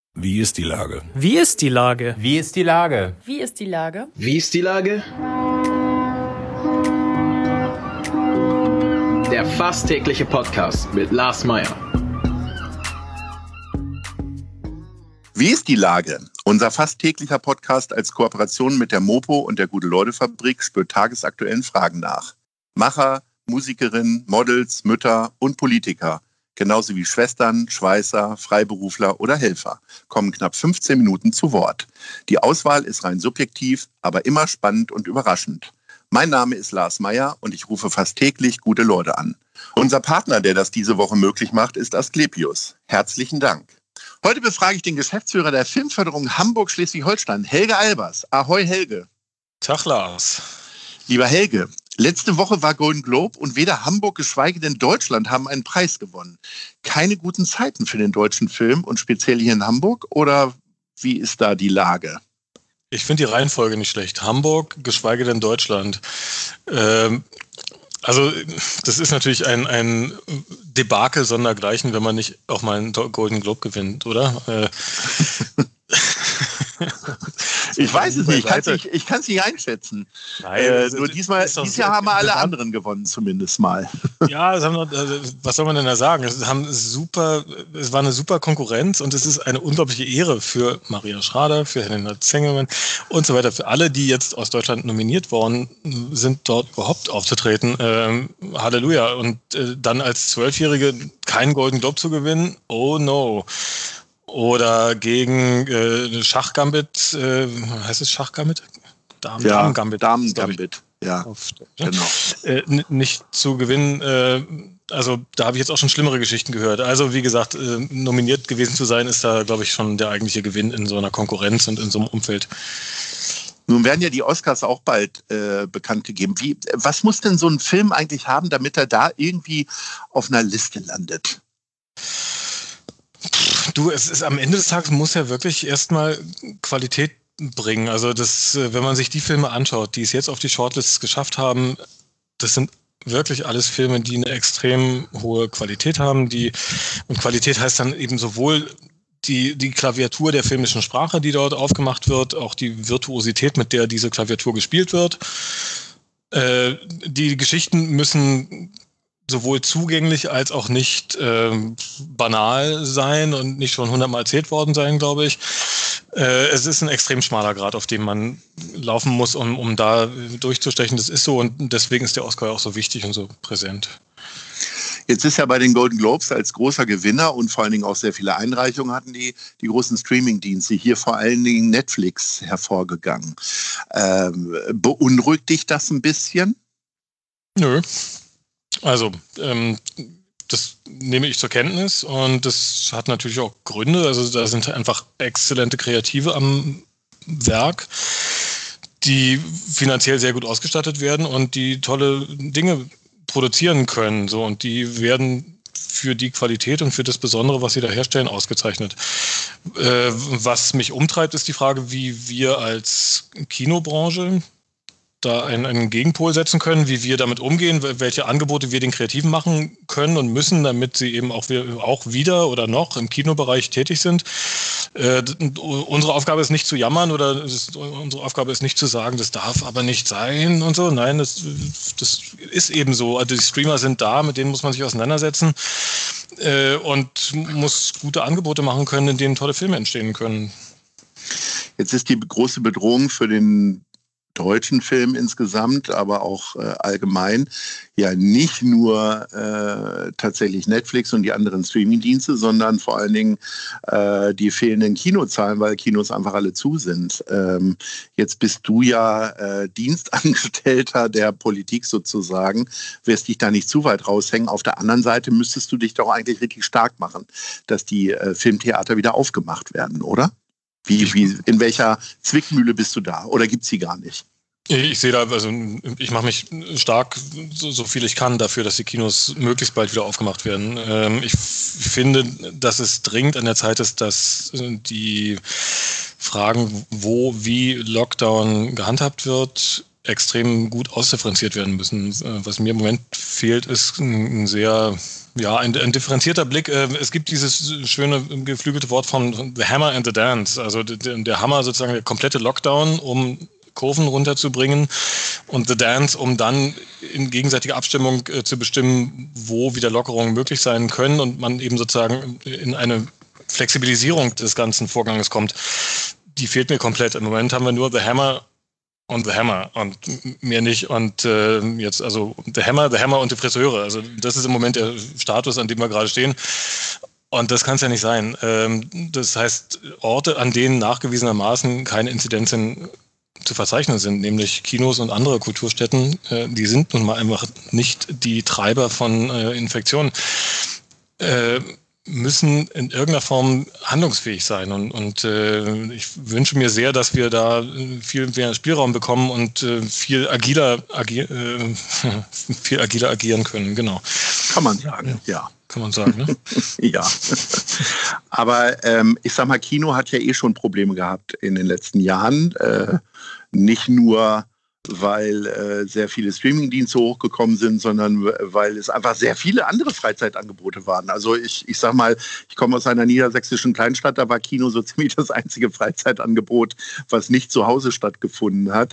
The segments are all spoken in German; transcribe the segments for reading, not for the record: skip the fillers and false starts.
Wie ist die Lage? Wie ist die Lage? Wie ist die Lage? Wie ist die Lage? Wie ist die Lage? Der fast tägliche Podcast mit Lars Meyer. Wie ist die Lage? Unser fast täglicher Podcast als Kooperation mit der Mopo und der Gute-Leute-Fabrik spürt tagesaktuellen Fragen nach. Macher, Musikerinnen, Models, Mütter und Politiker, genauso wie Schwestern, Schweißer, Freiberufler oder Helfer, kommen knapp 15 Minuten zu Wort. Die Auswahl ist rein subjektiv, aber immer spannend und überraschend. Mein Name ist Lars Meyer und ich rufe fast täglich gute Leute an. Unser Partner, der das diese Woche möglich macht, ist Asklepios. Herzlichen Dank. Heute befrage ich den Geschäftsführer der Filmförderung Hamburg-Schleswig-Holstein, Helge Albers. Ahoi, Helge. Tag, Lars. Lieber Helge, letzte Woche war Golden Globe und weder Hamburg, geschweige denn Deutschland haben einen Preis gewonnen. Keine guten Zeiten für den deutschen Film und speziell hier in Hamburg? Oder wie ist da die Lage? Ich finde die Reihenfolge nicht schlecht. Hamburg, geschweige denn Deutschland. Also das ist natürlich ein Debakel sondergleichen, wenn man nicht auch mal einen Golden Globe gewinnt, oder? Ich weiß es nicht, ich kann es nicht einschätzen. Nein, nur dieses Jahr haben wir alle anderen gewonnen, zumindest mal. Ja, was soll man denn da sagen? Es war eine super Konkurrenz und es ist eine unglaubliche Ehre für Maria Schrader, für Helena Zengermann und so weiter, für alle, die jetzt aus Deutschland nominiert worden sind, dort überhaupt aufzutreten. Halleluja. Und dann als 12-Jährige keinen Golden Globe zu gewinnen, oh no. Oder gegen Schachgambit, heißt es Schachgambit? Damengambit. Damengambit, ja, genau. Nicht zu gewinnen, also da habe ich jetzt auch schon schlimmere Geschichten gehört. Also wie gesagt, nominiert gewesen zu sein, ist da, glaube ich, schon der eigentliche Gewinn in so einer Konkurrenz und in so einem Umfeld. Nun werden ja die Oscars auch bald bekannt gegeben. Was muss denn so ein Film eigentlich haben, damit er da irgendwie auf einer Liste landet? Du, es ist am Ende des Tages muss ja wirklich erstmal Qualität bringen. Also wenn man sich die Filme anschaut, die es jetzt auf die Shortlists geschafft haben, das sind wirklich alles Filme, die eine extrem hohe Qualität haben. Und Qualität heißt dann eben sowohl die Klaviatur der filmischen Sprache, die dort aufgemacht wird, auch die Virtuosität, mit der diese Klaviatur gespielt wird. Die Geschichten müssen sowohl zugänglich als auch nicht banal sein und nicht schon 100-mal erzählt worden sein, glaube ich. Es ist ein extrem schmaler Grad, auf dem man laufen muss, um da durchzustechen. Das ist so und deswegen ist der Oscar auch so wichtig und so präsent. Jetzt ist ja bei den Golden Globes als großer Gewinner und vor allen Dingen auch sehr viele Einreichungen hatten die großen Streaming-Dienste, hier vor allen Dingen Netflix, hervorgegangen. Beunruhigt dich das ein bisschen? Nö. Also, das nehme ich zur Kenntnis und das hat natürlich auch Gründe. Also da sind einfach exzellente Kreative am Werk, die finanziell sehr gut ausgestattet werden und die tolle Dinge produzieren können. So, und die werden für die Qualität und für das Besondere, was sie da herstellen, ausgezeichnet. Was mich umtreibt, ist die Frage, wie wir als Kinobranche da einen Gegenpol setzen können, wie wir damit umgehen, welche Angebote wir den Kreativen machen können und müssen, damit sie eben auch wieder oder noch im Kinobereich tätig sind. Unsere Aufgabe ist nicht zu jammern oder unsere Aufgabe ist nicht zu sagen, das darf aber nicht sein und so. Nein, das ist eben so. Also die Streamer sind da, mit denen muss man sich auseinandersetzen und muss gute Angebote machen können, in denen tolle Filme entstehen können. Jetzt ist die große Bedrohung für den deutschen Film insgesamt, aber auch allgemein, ja nicht nur tatsächlich Netflix und die anderen Streamingdienste, sondern vor allen Dingen die fehlenden Kinozahlen, weil Kinos einfach alle zu sind. Jetzt bist du ja Dienstangestellter der Politik sozusagen, wirst dich da nicht zu weit raushängen. Auf der anderen Seite müsstest du dich doch eigentlich richtig stark machen, dass die Filmtheater wieder aufgemacht werden, oder? In welcher Zwickmühle bist du da? Oder gibt es sie gar nicht? Ich sehe da, also ich mache mich stark, so viel ich kann, dafür, dass die Kinos möglichst bald wieder aufgemacht werden. Ich finde, dass es dringend an der Zeit ist, dass die Fragen, wie Lockdown gehandhabt wird, extrem gut ausdifferenziert werden müssen. Was mir im Moment fehlt, ist ein differenzierter Blick. Es gibt dieses schöne geflügelte Wort von The Hammer and the Dance, also der Hammer sozusagen der komplette Lockdown, um Kurven runterzubringen, und The Dance, um dann in gegenseitiger Abstimmung zu bestimmen, wo wieder Lockerungen möglich sein können und man eben sozusagen in eine Flexibilisierung des ganzen Vorganges kommt. Die fehlt mir komplett. Im Moment haben wir nur The Hammer und mehr nicht. Und jetzt also The Hammer und die Friseure. Also das ist im Moment der Status, an dem wir gerade stehen. Und das kann es ja nicht sein. Das heißt, Orte, an denen nachgewiesenermaßen keine Inzidenzen zu verzeichnen sind, nämlich Kinos und andere Kulturstätten, die sind nun mal einfach nicht die Treiber von Infektionen, müssen in irgendeiner Form handlungsfähig sein. Und ich wünsche mir sehr, dass wir da viel mehr Spielraum bekommen und viel agiler agieren können. Genau. Kann man sagen, ja. Kann man sagen, ne? Ja. Aber ich sag mal, Kino hat ja schon Probleme gehabt in den letzten Jahren. Nicht nur, weil sehr viele Streamingdienste hochgekommen sind, sondern weil es einfach sehr viele andere Freizeitangebote waren. Also ich sag mal, ich komme aus einer niedersächsischen Kleinstadt, da war Kino so ziemlich das einzige Freizeitangebot, was nicht zu Hause stattgefunden hat.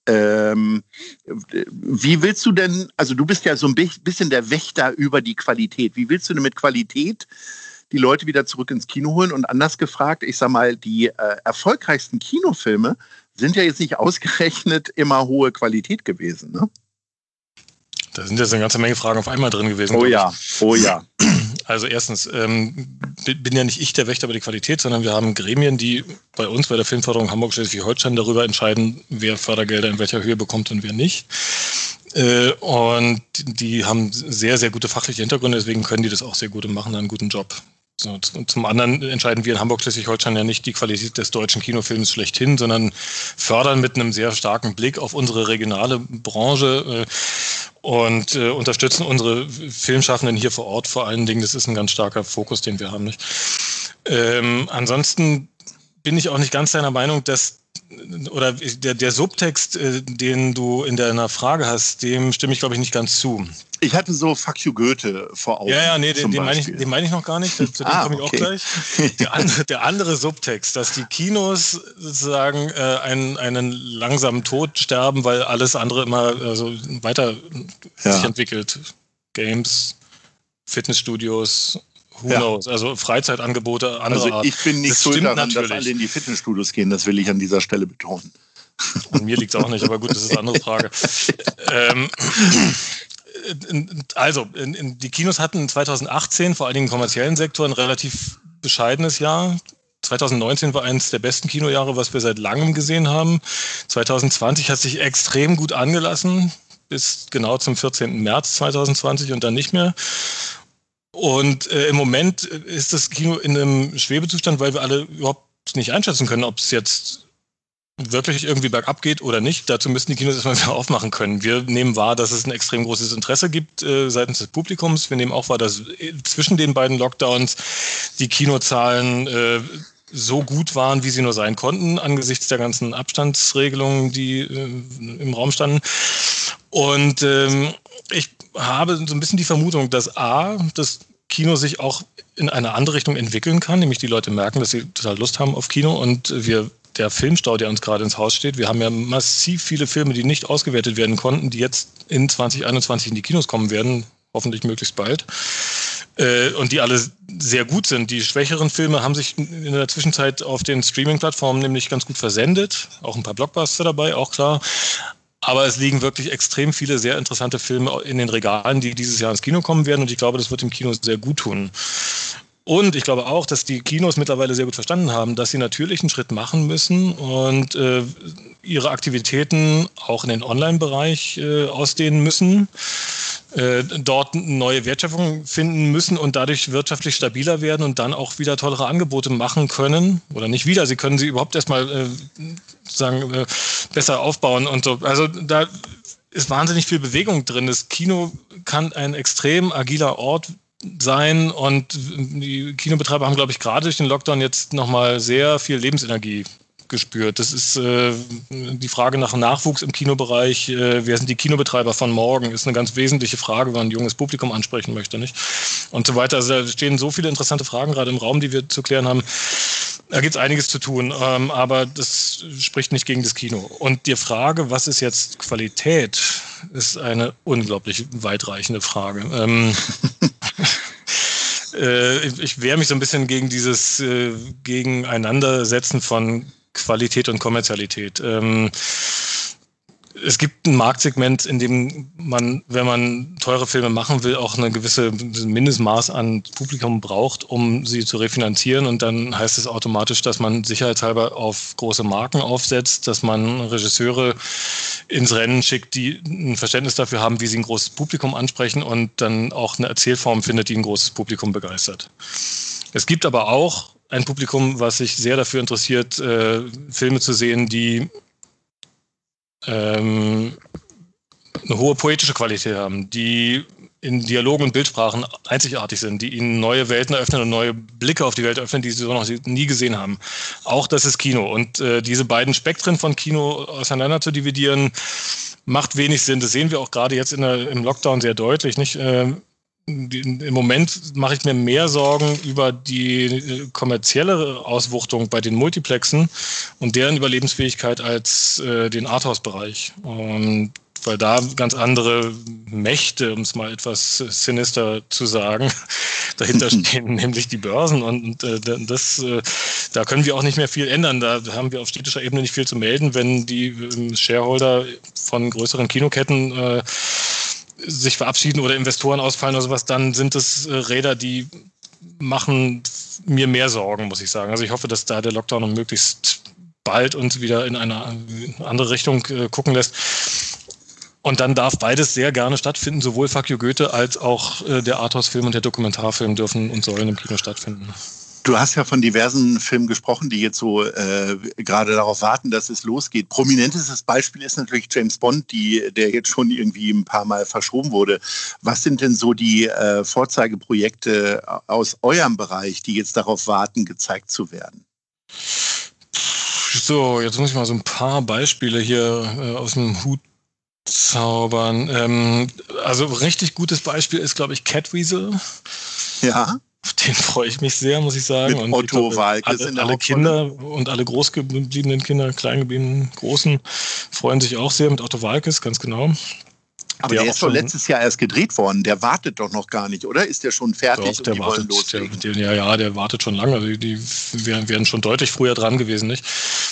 Wie willst du denn, also du bist ja so ein bisschen der Wächter über die Qualität. Wie willst du denn mit Qualität die Leute wieder zurück ins Kino holen? Und anders gefragt, ich sag mal, die erfolgreichsten Kinofilme sind ja jetzt nicht ausgerechnet immer hohe Qualität gewesen, ne? Da sind jetzt eine ganze Menge Fragen auf einmal drin gewesen. Oh ja. Also erstens, bin ja nicht ich der Wächter über die Qualität, sondern wir haben Gremien, die bei uns bei der Filmförderung Hamburg-Schleswig-Holstein darüber entscheiden, wer Fördergelder in welcher Höhe bekommt und wer nicht. Und die haben sehr, sehr gute fachliche Hintergründe, deswegen können die das auch sehr gut und machen einen guten Job. So, zum anderen entscheiden wir in Hamburg-Schleswig-Holstein ja nicht die Qualität des deutschen Kinofilms schlechthin, sondern fördern mit einem sehr starken Blick auf unsere regionale Branche und unterstützen unsere Filmschaffenden hier vor Ort vor allen Dingen. Das ist ein ganz starker Fokus, den wir haben. Nicht? Ansonsten bin ich auch nicht ganz deiner Meinung, dass oder der Subtext, den du in deiner Frage hast, dem stimme ich, glaube ich, nicht ganz zu. Ich hatte so Fuck you Goethe vor Augen. Ja, nee, den meine ich noch gar nicht. Zu dem komme ich auch gleich. Der andere Subtext, dass die Kinos sozusagen einen langsamen Tod sterben, weil alles andere immer weiter sich entwickelt. Games, Fitnessstudios, who knows? Also Freizeitangebote anderer Art. Ich bin nicht schuld daran, dass alle in die Fitnessstudios gehen. Das will ich an dieser Stelle betonen. Und mir liegt es auch nicht, aber gut, das ist eine andere Frage. Also, die Kinos hatten 2018 vor allen Dingen im kommerziellen Sektor ein relativ bescheidenes Jahr. 2019 war eines der besten Kinojahre, was wir seit langem gesehen haben. 2020 hat sich extrem gut angelassen, bis genau zum 14. März 2020 und dann nicht mehr. Und im Moment ist das Kino in einem Schwebezustand, weil wir alle überhaupt nicht einschätzen können, ob es jetzt wirklich irgendwie bergab geht oder nicht. Dazu müssen die Kinos erstmal wieder aufmachen können. Wir nehmen wahr, dass es ein extrem großes Interesse gibt seitens des Publikums. Wir nehmen auch wahr, dass zwischen den beiden Lockdowns die Kinozahlen so gut waren, wie sie nur sein konnten, angesichts der ganzen Abstandsregelungen, die im Raum standen. Und ich habe so ein bisschen die Vermutung, dass das Kino sich auch in eine andere Richtung entwickeln kann, nämlich die Leute merken, dass sie total Lust haben auf Kino und der Filmstau, der uns gerade ins Haus steht, wir haben ja massiv viele Filme, die nicht ausgewertet werden konnten, die jetzt in 2021 in die Kinos kommen werden, hoffentlich möglichst bald, und die alle sehr gut sind. Die schwächeren Filme haben sich in der Zwischenzeit auf den Streaming-Plattformen nämlich ganz gut versendet, auch ein paar Blockbuster dabei, auch klar. Aber es liegen wirklich extrem viele sehr interessante Filme in den Regalen, die dieses Jahr ins Kino kommen werden. Und ich glaube, das wird dem Kino sehr gut tun. Und ich glaube auch, dass die Kinos mittlerweile sehr gut verstanden haben, dass sie natürlich einen Schritt machen müssen und ihre Aktivitäten auch in den Online-Bereich ausdehnen müssen, dort neue Wertschöpfung finden müssen und dadurch wirtschaftlich stabiler werden und dann auch wieder tollere Angebote machen können. Oder nicht wieder, sie können sie überhaupt erstmal besser aufbauen und so. Also da ist wahnsinnig viel Bewegung drin. Das Kino kann ein extrem agiler Ort sein und die Kinobetreiber haben, glaube ich, gerade durch den Lockdown jetzt nochmal sehr viel Lebensenergie gespürt. Das ist die Frage nach Nachwuchs im Kinobereich. Wer sind die Kinobetreiber von morgen? Ist eine ganz wesentliche Frage, wenn man ein junges Publikum ansprechen möchte, nicht? Und so weiter. Also da stehen so viele interessante Fragen gerade im Raum, die wir zu klären haben. Da gibt es einiges zu tun, aber das spricht nicht gegen das Kino. Und die Frage, was ist jetzt Qualität, ist eine unglaublich weitreichende Frage. Ich wehre mich so ein bisschen gegen dieses Gegeneinandersetzen von Qualität und Kommerzialität. Es gibt ein Marktsegment, in dem man, wenn man teure Filme machen will, auch eine gewisse Mindestmaß an Publikum braucht, um sie zu refinanzieren. Und dann heißt es automatisch, dass man sicherheitshalber auf große Marken aufsetzt, dass man Regisseure ins Rennen schickt, die ein Verständnis dafür haben, wie sie ein großes Publikum ansprechen und dann auch eine Erzählform findet, die ein großes Publikum begeistert. Es gibt aber auch ein Publikum, was sich sehr dafür interessiert, Filme zu sehen, die eine hohe poetische Qualität haben, die in Dialogen und Bildsprachen einzigartig sind, die ihnen neue Welten eröffnen und neue Blicke auf die Welt öffnen, die sie so noch nie gesehen haben. Auch das ist Kino. Und diese beiden Spektren von Kino auseinander zu dividieren, macht wenig Sinn. Das sehen wir auch gerade jetzt im Lockdown sehr deutlich, nicht? Im Moment mache ich mir mehr Sorgen über die kommerzielle Auswuchtung bei den Multiplexen und deren Überlebensfähigkeit als den Arthouse-Bereich. Weil da ganz andere Mächte, um es mal etwas sinister zu sagen, dahinter stehen, nämlich die Börsen. Und da können wir auch nicht mehr viel ändern. Da haben wir auf städtischer Ebene nicht viel zu melden, wenn die Shareholder von größeren Kinoketten sich verabschieden oder Investoren ausfallen oder sowas, dann sind es Räder, die machen mir mehr Sorgen, muss ich sagen. Also ich hoffe, dass da der Lockdown noch möglichst bald uns wieder in eine andere Richtung gucken lässt. Und dann darf beides sehr gerne stattfinden, sowohl Fuck You Goethe als auch der Arthouse-Film und der Dokumentarfilm dürfen und sollen im Kino stattfinden. Du hast ja von diversen Filmen gesprochen, die jetzt so gerade darauf warten, dass es losgeht. Prominentestes Beispiel ist natürlich James Bond, der jetzt schon irgendwie ein paar Mal verschoben wurde. Was sind denn so die Vorzeigeprojekte aus eurem Bereich, die jetzt darauf warten, gezeigt zu werden? So, jetzt muss ich mal so ein paar Beispiele hier aus dem Hut zaubern. Also richtig gutes Beispiel ist, glaube ich, Catweasel. Ja. Auf den freue ich mich sehr, muss ich sagen. Mit und Otto Waalkes in der alle Kinder und alle großgebliebenen Kinder, kleingebliebenen, großen, freuen sich auch sehr mit Otto Waalkes, ganz genau. Aber der ist doch letztes Jahr erst gedreht worden. Der wartet doch noch gar nicht, oder? Ist der schon fertig? Doch, der wartet, der wartet schon lange. Also die wären schon deutlich früher dran gewesen, nicht?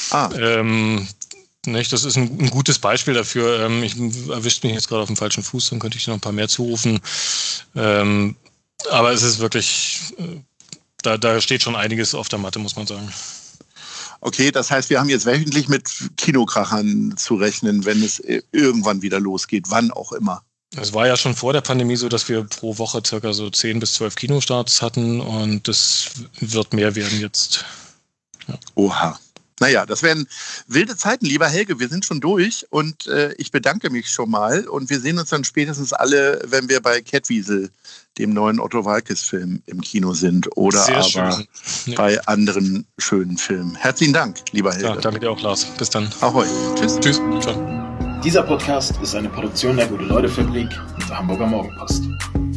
Nicht, das ist ein gutes Beispiel dafür. Ich erwischt mich jetzt gerade auf dem falschen Fuß, dann könnte ich noch ein paar mehr zurufen. Aber es ist wirklich, da steht schon einiges auf der Matte, muss man sagen. Okay, das heißt, wir haben jetzt wöchentlich mit Kinokrachern zu rechnen, wenn es irgendwann wieder losgeht, wann auch immer. Es war ja schon vor der Pandemie so, dass wir pro Woche circa so 10 bis 12 Kinostarts hatten und das wird mehr werden jetzt. Ja. Oha. Naja, das werden wilde Zeiten, lieber Helge. Wir sind schon durch und ich bedanke mich schon mal. Und wir sehen uns dann spätestens alle, wenn wir bei Catweasel, dem neuen Otto Waalkes-Film, im Kino sind. Oder sehr aber bei anderen schönen Filmen. Herzlichen Dank, lieber Helge. Ja, danke dir auch, Lars. Bis dann. Ahoi. Tschüss. Tschüss. Ciao. Dieser Podcast ist eine Produktion der Gute-Leute-Fabrik und der Hamburger Morgenpost.